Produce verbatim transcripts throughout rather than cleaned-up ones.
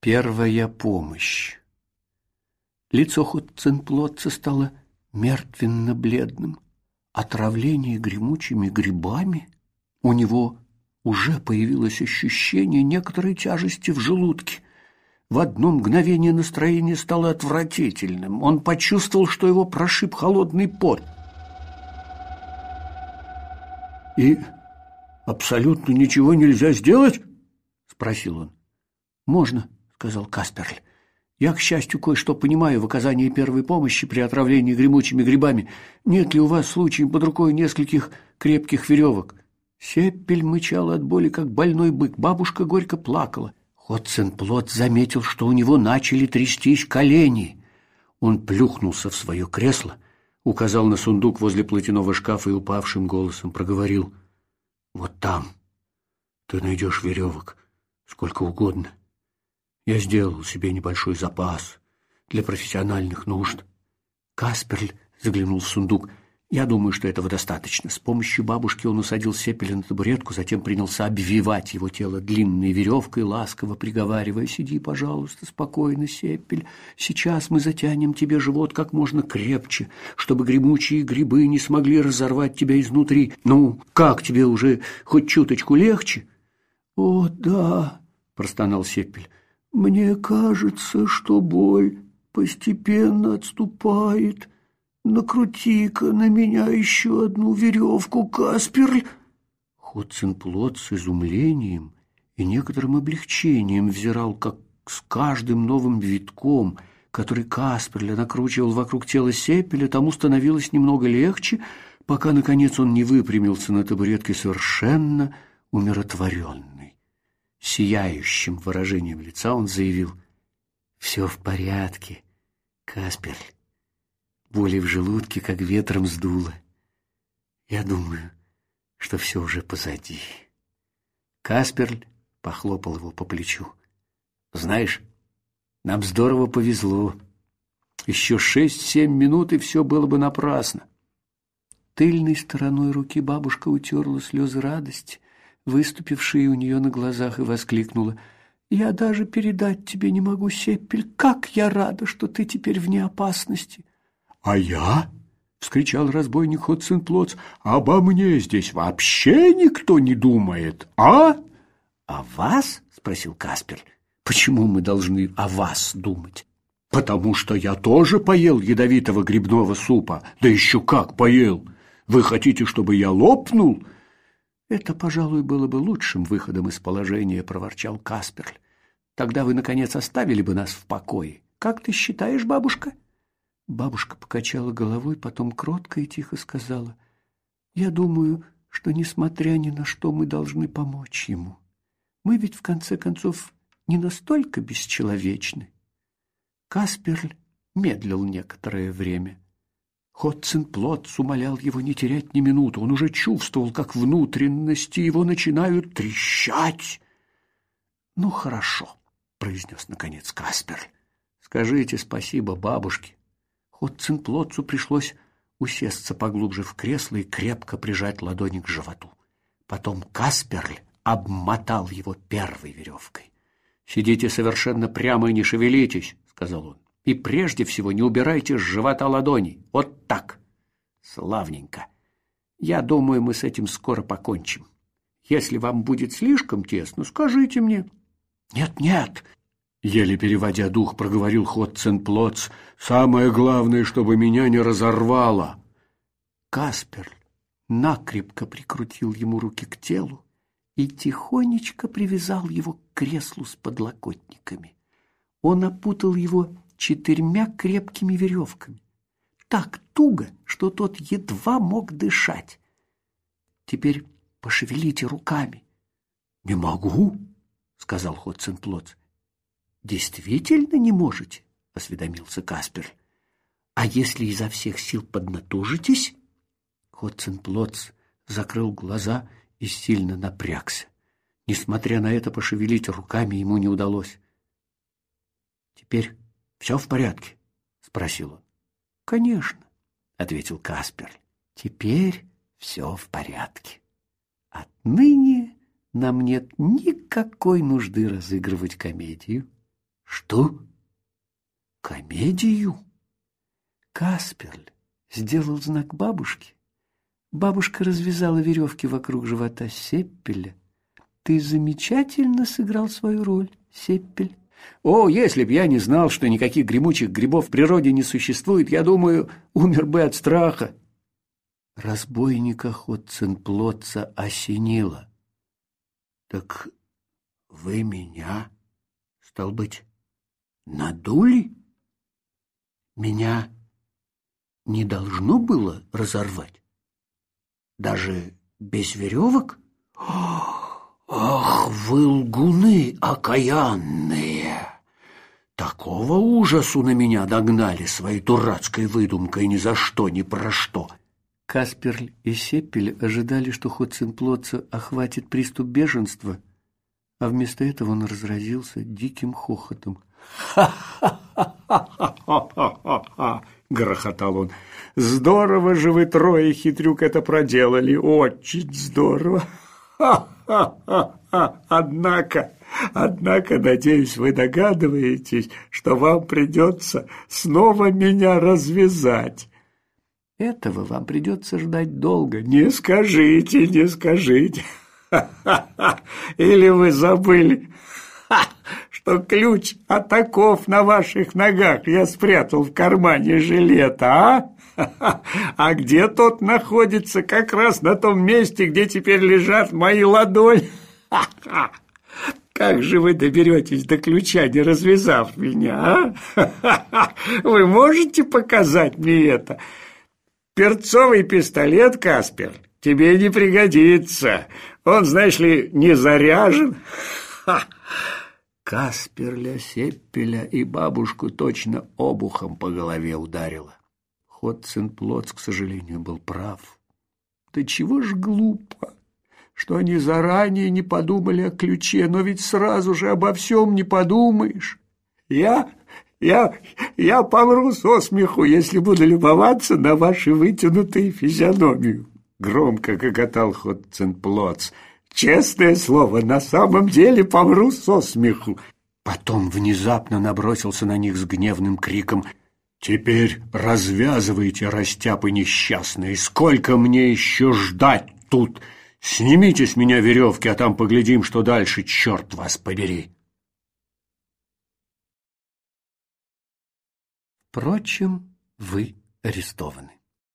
Первая помощь. Лицо Хоценплотца стало мертвенно-бледным. Отравление гремучими грибами? У него уже появилось ощущение некоторой тяжести в желудке. В одно мгновение настроение стало отвратительным. Он почувствовал, что его прошиб холодный пот. «И абсолютно ничего нельзя сделать?» — спросил он. «Можно», — сказал Касперль. «Я, к счастью, кое-что понимаю в оказании первой помощи при отравлении гремучими грибами. Нет ли у вас случаем под рукой нескольких крепких веревок?» Сеппель мычал от боли, как больной бык. Бабушка горько плакала. Хоценплотц заметил, что у него начали трястись колени. Он плюхнулся в свое кресло, указал на сундук возле платяного шкафа и упавшим голосом проговорил: «Вот там ты найдешь веревок сколько угодно. Я сделал себе небольшой запас для профессиональных нужд». Касперль заглянул в сундук. «Я думаю, что этого достаточно». С помощью бабушки он усадил Сеппеля на табуретку, затем принялся обвивать его тело длинной веревкой, ласково приговаривая: «Сиди, пожалуйста, спокойно, Сеппель. Сейчас мы затянем тебе живот как можно крепче, чтобы гремучие грибы не смогли разорвать тебя изнутри. Ну, как тебе, уже хоть чуточку легче?» «О, да», — простонал Сеппель. «Мне кажется, что боль постепенно отступает. Накрути-ка на меня еще одну веревку, Касперль». Хоценплотц с изумлением и некоторым облегчением взирал, как с каждым новым витком, который Касперль накручивал вокруг тела Сеппеля, тому становилось немного легче, пока, наконец, он не выпрямился на табуретке совершенно умиротворенный. Сияющим выражением лица он заявил: «Все в порядке, Касперль. Боли в желудке как ветром сдуло. Я думаю, что все уже позади». Касперль похлопал его по плечу. «Знаешь, нам здорово повезло. Еще шесть-семь минут, и все было бы напрасно». Тыльной стороной руки бабушка утерла слезы радости, выступившие у нее на глазах, и воскликнула: «Я даже передать тебе не могу, Сеппель, как я рада, что ты теперь вне опасности!» «А я?» — вскричал разбойник Хоценплотц. «Обо мне здесь вообще никто не думает, а?» «О вас?» — спросил Касперль. «Почему мы должны о вас думать?» «Потому что я тоже поел ядовитого грибного супа. Да еще как поел! Вы хотите, чтобы я лопнул?» «Это, пожалуй, было бы лучшим выходом из положения», — проворчал Касперль. «Тогда вы, наконец, оставили бы нас в покое. Как ты считаешь, бабушка?» Бабушка покачала головой, потом кротко и тихо сказала: «Я думаю, что, несмотря ни на что, мы должны помочь ему. Мы ведь, в конце концов, не настолько бесчеловечны». Касперль медлил некоторое время. Хоценплотц умолял его не терять ни минуты. Он уже чувствовал, как внутренности его начинают трещать. «Ну, хорошо», — произнес наконец Касперль. «Скажите спасибо бабушке». Хоценплотцу пришлось усесться поглубже в кресло и крепко прижать ладони к животу. Потом Касперль обмотал его первой веревкой. «Сидите совершенно прямо и не шевелитесь», — сказал он. «И прежде всего не убирайте с живота ладоней. Вот так. Славненько. Я думаю, мы с этим скоро покончим. Если вам будет слишком тесно, скажите мне». «Нет-нет», — еле переводя дух, проговорил Хоценплотц, «самое главное, чтобы меня не разорвало». Касперль накрепко прикрутил ему руки к телу и тихонечко привязал его к креслу с подлокотниками. Он опутал его четырьмя крепкими веревками, так туго, что тот едва мог дышать. «Теперь пошевелите руками». «Не могу», — сказал Хоценплотц. «Действительно не можете?» — осведомился Касперль. «А если изо всех сил поднатужитесь?» Хоценплотц закрыл глаза и сильно напрягся. Несмотря на это, пошевелить руками ему не удалось. «Теперь все в порядке?» — спросил он. «Конечно», — ответил Касперль. «Теперь все в порядке. Отныне нам нет никакой нужды разыгрывать комедию. Что? Комедию? Касперль сделал знак бабушке. Бабушка развязала веревки вокруг живота Сеппеля. Ты замечательно сыграл свою роль, Сеппель. О, если б я не знал, что никаких гремучих грибов в природе не существует, я думаю, умер бы от страха. Разбойника Хотценплотца осенило. Так вы меня, стал быть, надули? Меня не должно было разорвать? Даже без веревок? Ах, вы лгуны окаянные! Такого ужасу на меня догнали своей дурацкой выдумкой ни за что, ни про что. Касперль и Сеппель ожидали, что Хотценплотца охватит приступ бешенства, а вместо этого он разразился диким хохотом. «Ха-ха-ха-ха-ха-ха!» — грохотал он. «Здорово же вы трое, хитрюк, это проделали! Очень здорово! Ха-ха-ха-ха! Однако, однако, надеюсь, вы догадываетесь, что вам придется снова меня развязать. Этого вам придется ждать долго. Не скажите, не скажите. Ха-ха-ха! Или вы забыли, что ключ от оков на ваших ногах я спрятал в кармане жилета, а? А где тот находится? Как раз на том месте, где теперь лежат мои ладони. Как же вы доберетесь до ключа, не развязав меня, а? Вы можете показать мне это? Перцовый пистолет, Каспер, тебе не пригодится. Он, знаешь ли, не заряжен. Ха! Касперля, Сеппеля и бабушку точно обухом по голове ударило. Хотценплотц, к сожалению, был прав. Да чего ж глупо, что они заранее не подумали о ключе, но ведь сразу же обо всем не подумаешь. Я... Я, я помру со смеху, если буду любоваться на ваши вытянутые физиономию. Громко гоготал Хотценплотц. Честное слово, на самом деле помру со смеху. Потом внезапно набросился на них с гневным криком. Теперь развязывайте, растяпы несчастные. Сколько мне еще ждать тут? Снимите с меня веревки, а там поглядим, что дальше, черт вас побери. Впрочем, вы арестованы.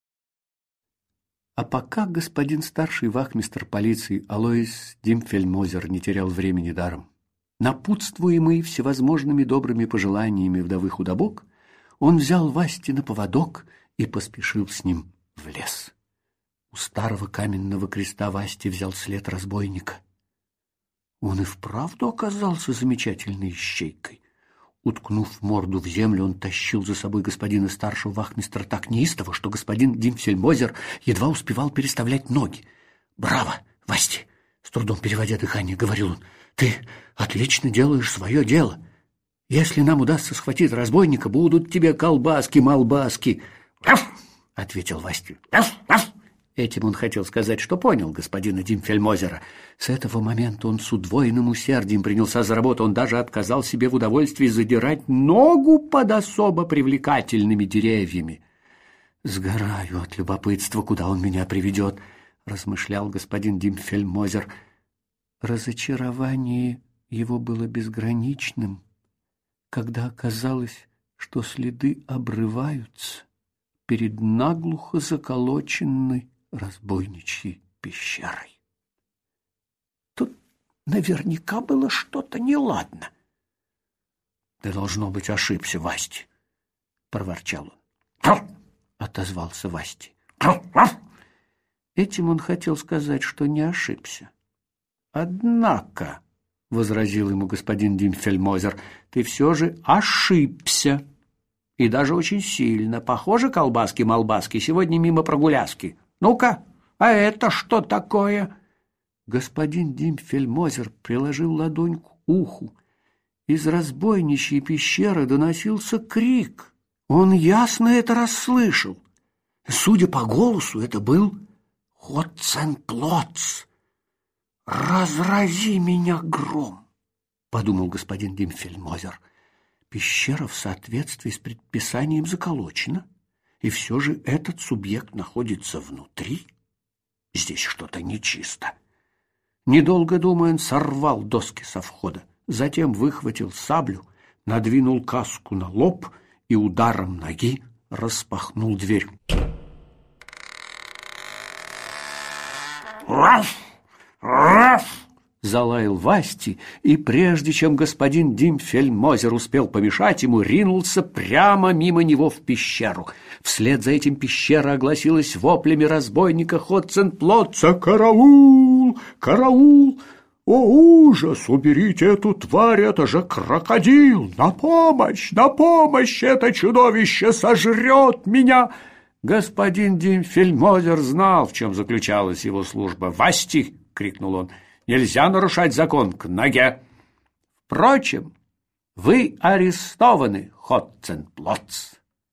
А пока господин старший вахмистр полиции Алоис Димфельмозер не терял времени даром, напутствуемый всевозможными добрыми пожеланиями вдовы Худобок, он взял Васти на поводок и поспешил с ним в лес. У старого каменного креста Васти взял след разбойника. Он и вправду оказался замечательной ищейкой. Уткнув морду в землю, он тащил за собой господина старшего вахмистра так неистово, что господин Димфельмозер едва успевал переставлять ноги. «Браво, Васти!» — с трудом переводя дыхание, говорил он. «Ты отлично делаешь свое дело. Если нам удастся схватить разбойника, будут тебе колбаски-малбаски». — ответил Васти. Этим он хотел сказать, что понял господина Димфельмозера. С этого момента он с удвоенным усердием принялся за работу. Он даже отказал себе в удовольствии задирать ногу под особо привлекательными деревьями. «Сгораю от любопытства, куда он меня приведет», — размышлял господин Димфельмозер. Разочарование его было безграничным, когда оказалось, что следы обрываются перед наглухо заколоченной разбойничьей пещерой. Тут наверняка было что-то неладно. — Ты, должно быть, ошибся, Васти, — проворчал он. — отозвался Васти. Этим он хотел сказать, что не ошибся. — Однако, — возразил ему господин Димфельмозер, — ты все же ошибся. И даже очень сильно. Похоже, колбаски-малбаски сегодня мимо прогуляски. Ну-ка, а это что такое? Господин Димфельмозер приложил ладонь к уху. Из разбойничьей пещеры доносился крик. Он ясно это расслышал. Судя по голосу, это был Хотценплотц. «Разрази меня гром!» — подумал господин Димфельмозер. Пещера в соответствии с предписанием заколочена, и все же этот субъект находится внутри. Здесь что-то нечисто. Недолго думая, он сорвал доски со входа, затем выхватил саблю, надвинул каску на лоб и ударом ноги распахнул дверь. «Раф! Раф!» залаял Васти, и прежде чем господин Димфельмозер успел помешать ему, ринулся прямо мимо него в пещеру. Вслед за этим пещера огласилась воплями разбойника Хотценплотца: «Караул! Караул! О, ужас! Уберите эту тварь! Это же крокодил! На помощь! На помощь! Это чудовище сожрет меня!» Господин Димфельмозер знал, в чем заключалась его служба. «Васти!» — крикнул он. «Нельзя нарушать закон, к ноге! Впрочем, вы арестованы, Хотценплотц.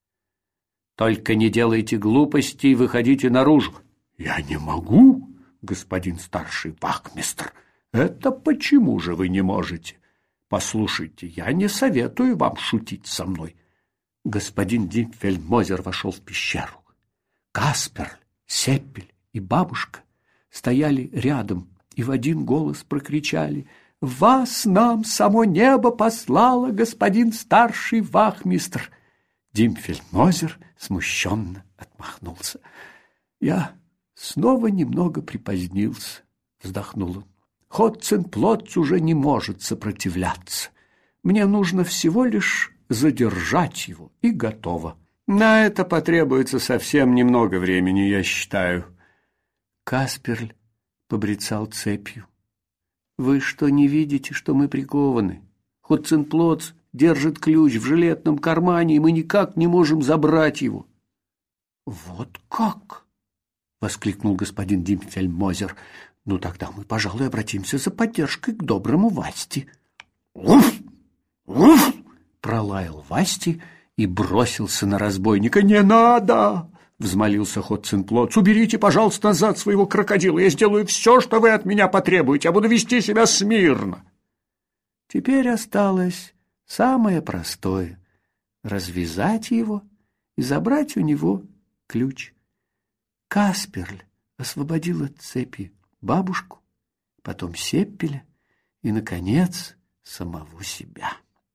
Только не делайте глупостей и выходите наружу». «Я не могу, господин старший вахмистр». «Это почему же вы не можете? Послушайте, я не советую вам шутить со мной». Господин Димфельмозер вошел в пещеру. Касперль, Сеппель и бабушка стояли рядом и в один голос прокричали: «Вас нам само небо послало, господин старший вахмистр!» Димфельмозер смущенно отмахнулся. «Я снова немного припозднился», — вздохнул он. «Хотценплотц уже не может сопротивляться. Мне нужно всего лишь задержать его, и готово. На это потребуется совсем немного времени, я считаю». Касперль побрецал цепью. «Вы что, не видите, что мы прикованы? Хотценплотц держит ключ в жилетном кармане, и мы никак не можем забрать его». «Вот как?» — воскликнул господин Димфельмозер. «Ну, тогда мы, пожалуй, обратимся за поддержкой к доброму Васти». «Уф! Уф!» — пролаял Васти и бросился на разбойника. «Не надо!» — взмолился Хотценплотц. «Уберите, пожалуйста, назад своего крокодила. Я сделаю все, что вы от меня потребуете. Я буду вести себя смирно». Теперь осталось самое простое — развязать его и забрать у него ключ. Касперль освободил от цепи бабушку, потом Сеппеля и, наконец, самого себя.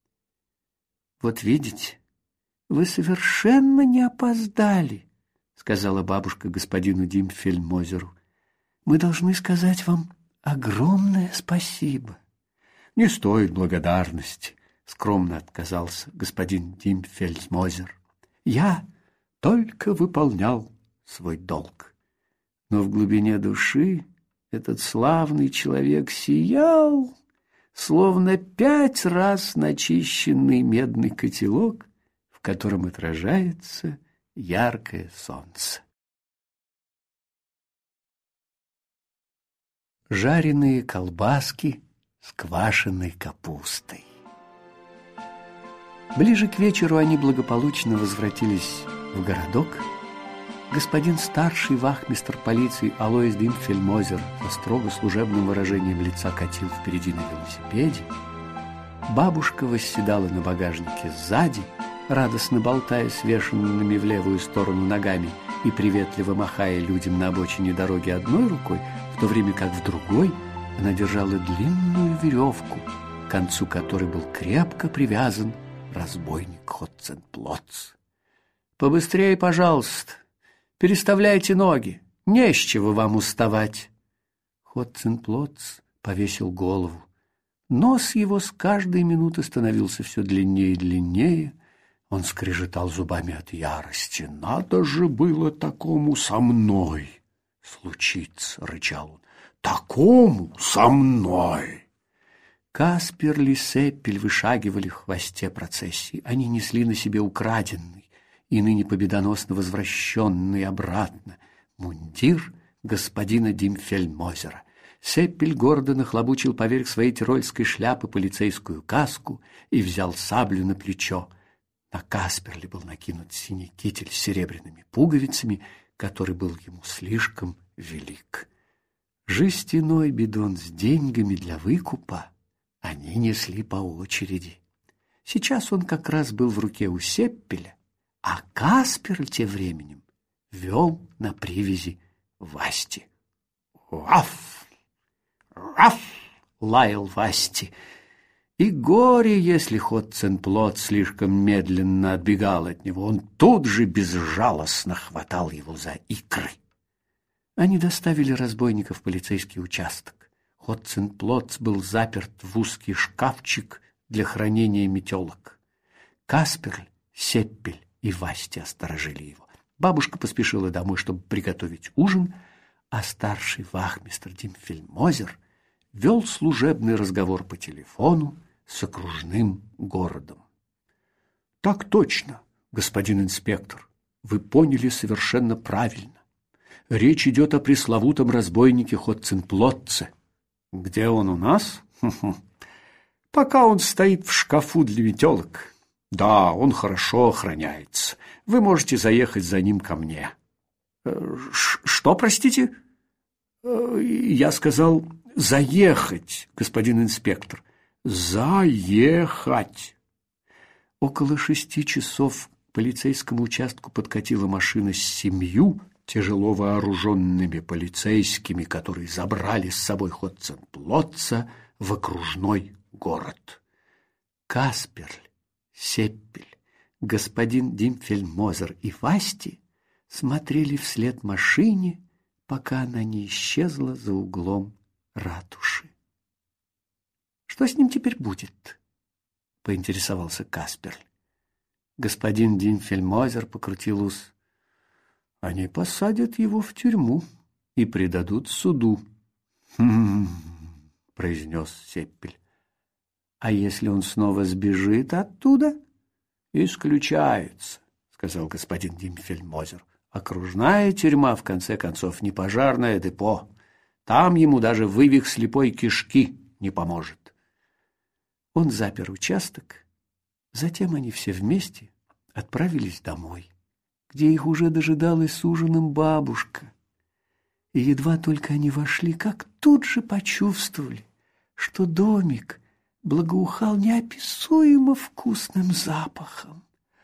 «Вот видите, вы совершенно не опоздали», — сказала бабушка господину Димфельмозеру. «Мы должны сказать вам огромное спасибо». «Не стоит благодарности», — скромно отказался господин Димфельмозер. «Я только выполнял свой долг». Но в глубине души этот славный человек сиял, словно пять раз начищенный медный котелок, в котором отражается яркое солнце. Жареные колбаски с квашеной капустой. Ближе к вечеру они благополучно возвратились в городок. Господин старший вахмистр полиции Алоис Димфельмозер со строго служебным выражением лица катил впереди на велосипеде. Бабушка восседала на багажнике сзади, радостно болтая свешенными в левую сторону ногами и приветливо махая людям на обочине дороги одной рукой, в то время как в другой она держала длинную веревку, к концу которой был крепко привязан разбойник Хотценплотц. «Побыстрее, пожалуйста! Переставляйте ноги, не с чего вам уставать». Хотценплотц повесил голову. Нос его с каждой минуты становился все длиннее и длиннее. Он скрежетал зубами от ярости. «Надо же было такому со мной случиться!» — рычал он. «Такому со мной!» Касперли и Сеппель вышагивали в хвосте процессии. Они несли на себе украденный и ныне победоносно возвращенный обратно мундир господина Димфельмозера. Сеппель гордо нахлобучил поверх своей тирольской шляпы полицейскую каску и взял саблю на плечо. На Касперле был накинут синий китель с серебряными пуговицами, который был ему слишком велик. Жестяной бидон с деньгами для выкупа они несли по очереди. Сейчас он как раз был в руке у Сеппеля, а Каспер тем временем вел на привязи Васти. «Раф! Раф!» — лаял Васти. И горе, если Хотценплот слишком медленно отбегал от него. Он тут же безжалостно хватал его за икры. Они доставили разбойников в полицейский участок. Хотценплот был заперт в узкий шкафчик для хранения метелок. Касперль, Сеппель и Васти осторожили его. Бабушка поспешила домой, чтобы приготовить ужин, а старший вахмистр Димфельмозер вел служебный разговор по телефону с окружным городом. «Так точно, господин инспектор, вы поняли совершенно правильно. Речь идет о пресловутом разбойнике Хотценплотце. Где он у нас? Пока он стоит в шкафу для метелок. Да, он хорошо охраняется. Вы можете заехать за ним ко мне». «Что, простите?» «Я сказал заехать, господин инспектор. Заехать». Около шести часов к полицейскому участку подкатила машина с семью тяжело вооруженными полицейскими, которые забрали с собой Хотценплотца в окружной город. Касперль, Сеппель, господин Димфельмозер и Васти смотрели вслед машине, пока она не исчезла за углом ратуши. «Что с ним теперь будет?» — поинтересовался Касперль. Господин Димфельмозер покрутил ус. «Они посадят его в тюрьму и предадут суду». «Хм-м-м», произнес Сеппель. «А если он снова сбежит оттуда?» «Исключается», — сказал господин Димфельмозер. «Окружная тюрьма, в конце концов, не пожарное депо. Там ему даже вывих слепой кишки не поможет». Он запер участок, затем они все вместе отправились домой, где их уже дожидалась с ужином бабушка. И едва только они вошли, как тут же почувствовали, что домик благоухал неописуемо вкусным запахом.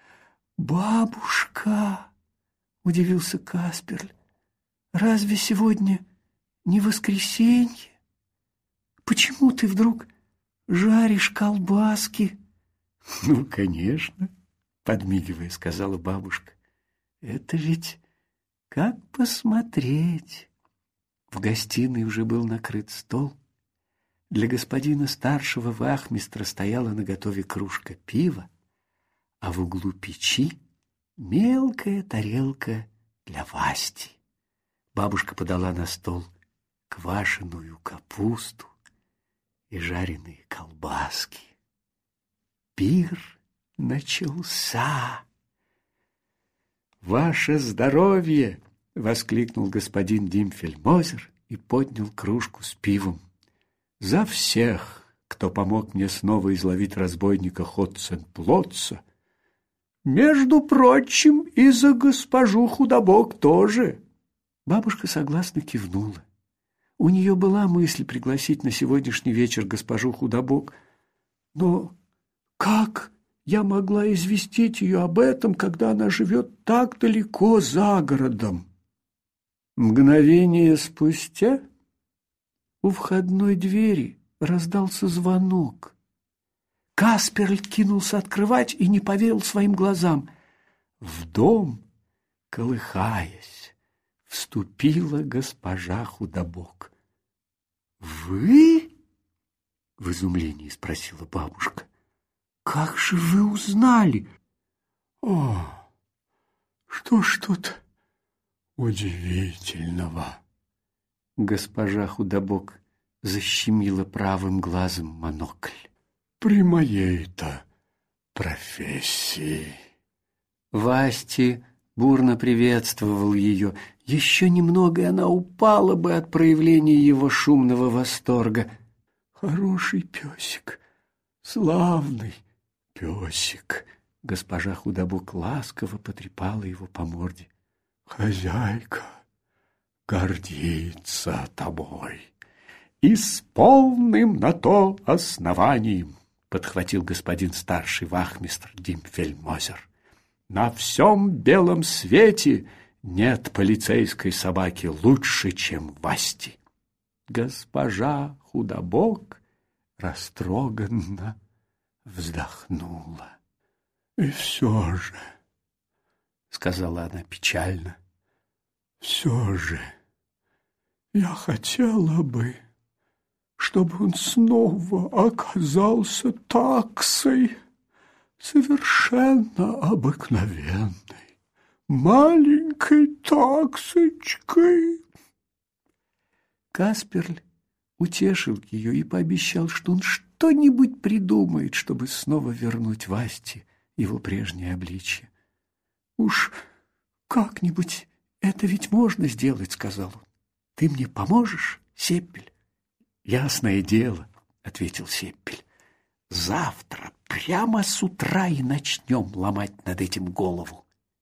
«Бабушка!» — удивился Касперль. «Разве сегодня не воскресенье? Почему ты вдруг жаришь колбаски?» «Ну, конечно», — подмигивая, сказала бабушка. «Это ведь как посмотреть». В гостиной уже был накрыт стол. Для господина старшего вахмистра стояла наготове кружка пива, а в углу печи мелкая тарелка для Васти. Бабушка подала на стол квашеную капусту и жареные колбаски. Пир начался. «Ваше здоровье!» — воскликнул господин Димфельмозер и поднял кружку с пивом. «За всех, кто помог мне снова изловить разбойника Хотценплотца. Между прочим, и за госпожу Худобок тоже». Бабушка согласно кивнула. У нее была мысль пригласить на сегодняшний вечер госпожу Худобок. Но как я могла известить ее об этом, когда она живет так далеко за городом? Мгновение спустя у входной двери раздался звонок. Касперль кинулся открывать и не поверил своим глазам. В дом, колыхаясь, вступила госпожа Худобок. «Вы?» — в изумлении спросила бабушка. «Как же вы узнали?» «О, что ж тут удивительного?» Госпожа Худобок защемила правым глазом монокль. «При моей-то профессии». Васти бурно приветствовал ее. Еще немного, и она упала бы от проявления его шумного восторга. «Хороший песик, славный песик!» Госпожа Худобок ласково потрепала его по морде. «Хозяйка гордится тобой, и с полным на то основанием. — подхватил господин старший вахмистр Димфельмозер. «На всем белом свете нет полицейской собаки лучше, чем Васти». Госпожа Худобок растроганно вздохнула. «И все же, — сказала она печально, — все же я хотела бы, чтобы он снова оказался таксой, совершенно обыкновенной, маленькой таксочкой». Касперль утешил ее и пообещал, что он что-нибудь придумает, чтобы снова вернуть Васте его прежнее обличье. «Уж как-нибудь это ведь можно сделать, — сказал он. — Ты мне поможешь, Сеппель? «Ясное дело, — ответил Сеппель. — Завтра прямо с утра и начнем ломать над этим голову».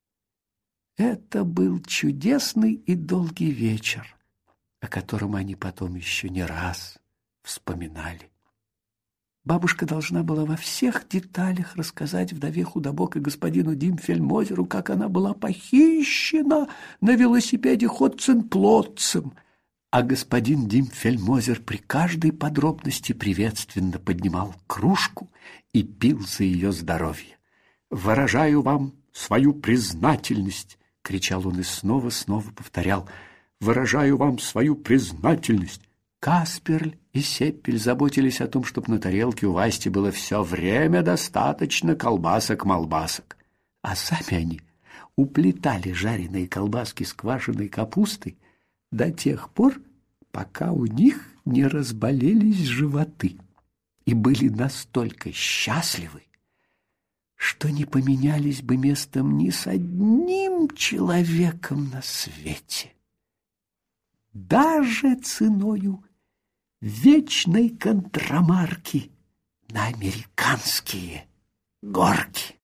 Это был чудесный и долгий вечер, о котором они потом еще не раз вспоминали. Бабушка должна была во всех деталях рассказать вдове Худобок и господину Димфельмозеру, как она была похищена на велосипеде Ходценплотцем, а господин Димфельмозер при каждой подробности приветственно поднимал кружку и пил за ее здоровье. «Выражаю вам свою признательность!» — кричал он и снова-снова повторял. «Выражаю вам свою признательность!» Касперль и Сеппель заботились о том, чтобы на тарелке у Васти было все время достаточно колбасок-молбасок. А сами они уплетали жареные колбаски с квашеной капустой до тех пор, пока у них не разболелись животы, и были настолько счастливы, что не поменялись бы местом ни с одним человеком на свете, даже ценою вечной контрамарки на американские горки.